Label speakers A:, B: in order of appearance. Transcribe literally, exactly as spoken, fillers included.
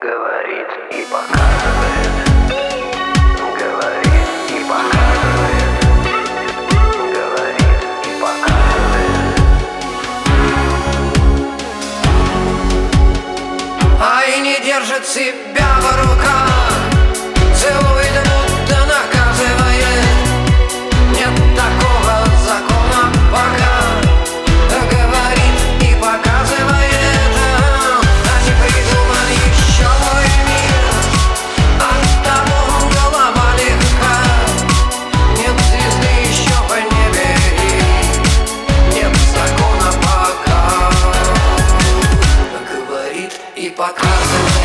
A: Говорит и показывает, говорит и показывает, говорит и показывает.
B: А и не держит себя в руках, целует, будто наказывает. Нет такого закона пока. Говорит и показывает. Они придумали еще мой мир, оттого голова легка. Нет звезды еще в небе и нет закона пока. Говорит и показывает.